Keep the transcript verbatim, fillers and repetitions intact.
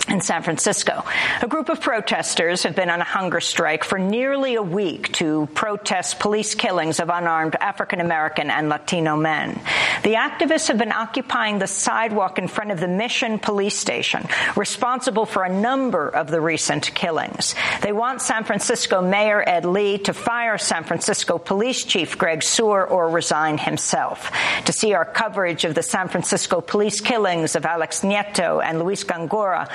in San Francisco. A group of protesters have been on a hunger strike for nearly a week to protest police killings of unarmed African-American and Latino men. The activists have been occupying the sidewalk in front of the Mission police station, responsible for a number of the recent killings. They want San Francisco Mayor Ed Lee to fire San Francisco Police Chief Greg Suhr or resign himself. To see our coverage of the San Francisco police killings of Alex Nieto and Luis Gongora,